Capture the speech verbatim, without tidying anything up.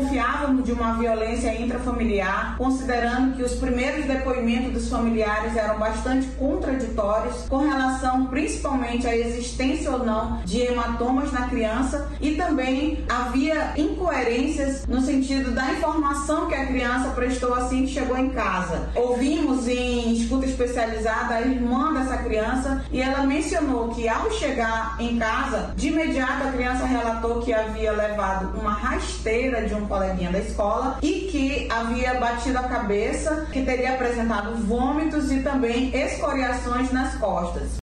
desconfiávamos de uma violência intrafamiliar, considerando que os primeiros depoimentos dos familiares eram bastante contraditórios com relação principalmente à existência ou não de hematomas na criança, e também havia incoerências no sentido da informação que a criança prestou assim que chegou em casa. Ouvimos em escuta especializada a irmã dessa criança e ela mencionou que ao chegar em casa, de imediato a criança relatou que havia levado uma rasteira de um coleguinha da escola e que havia batido a cabeça, que teria apresentado vômitos e também escoriações nas costas.